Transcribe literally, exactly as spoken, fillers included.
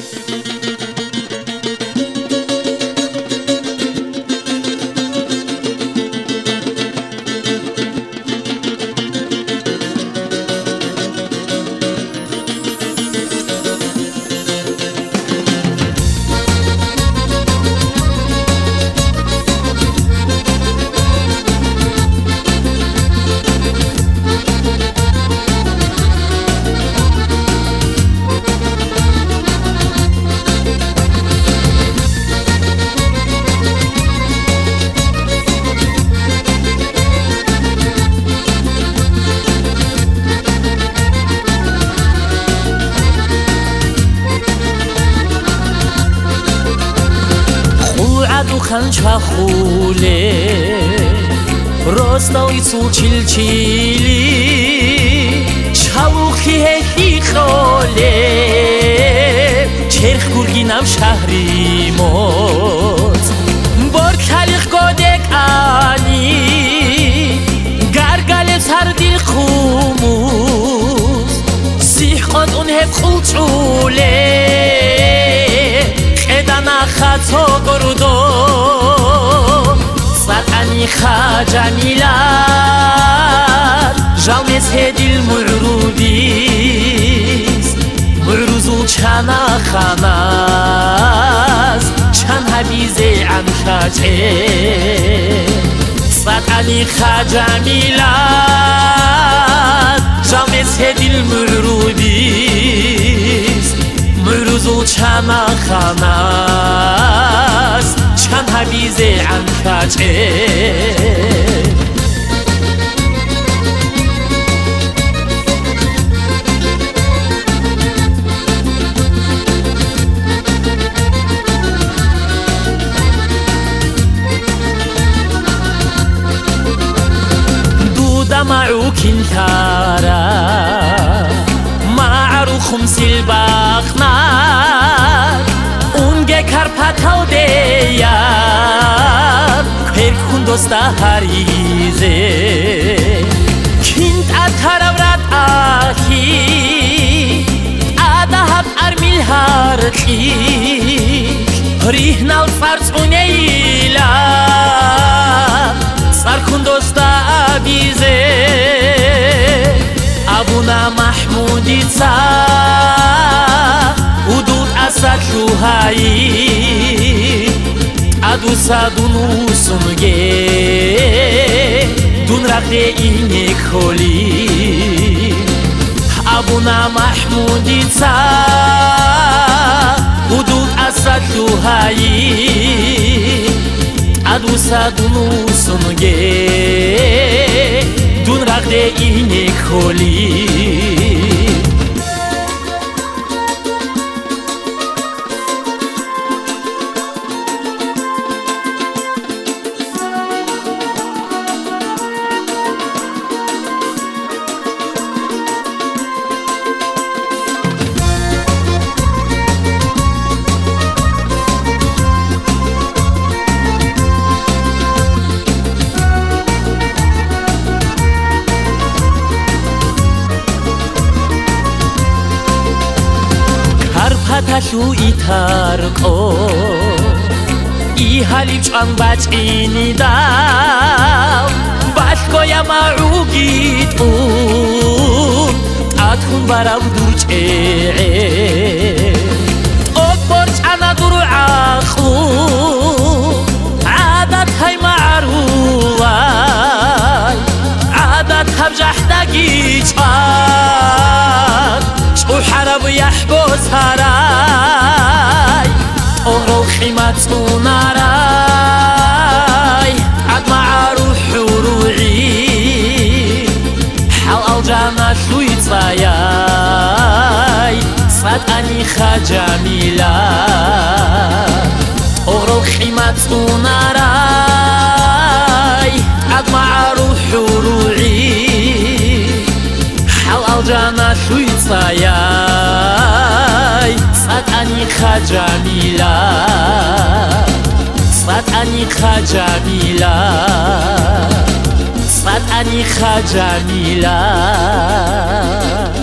خنچا خوله راستای سو چیل چیلی چاوخی هی خوله چرخ گرگینم شهری موت بار کلیخ گادک آنی گرگل سر دیل خوموز سیح قد اون هف خلطوله خدانا خطا گردو صدقني خجميلات جاونس هدي المعروضيس معروضو چانا خناز چان حبيزي عن خجه صدقني خجميلات جاونس هدي المعروضيس معروضو چانا خناز چان حبيزي عن خجه دودا معوك الكارا معرو خمس الباقنار اونگه کرپتاو دیار پرکون دوستا هریزه کند اترورد آهی آدهب ارمیل هرقی ریحنال فرس اونیلا سرکون دوستا آبیزه ابونا محمودی تا ودود اسد شوهایی ادو سادونو سنگه دون رقه اینه کلی ابونا محمودی تا ودود اسد شوهایی ادو سادونو سنگه دون رقه اینه کلی پتشو ایترقو ای حالی چان بچینی داو باشگویا معوگیت اون تاتون براو دوچه اوک برچ انا دور عاخو عادت های معروای عادت هم جحدگی چان شو حرب يحبس هراي أغرو خيمات وناراي عد مع روح وروعي حال الجنة شوي تصاياي صدقني خجميلا أغرو خيمات وناراي عد مع روح وروعي حال الجنة شوي تصاياي صدقني خجميلا صدقني خجميلا صدقني خجميلا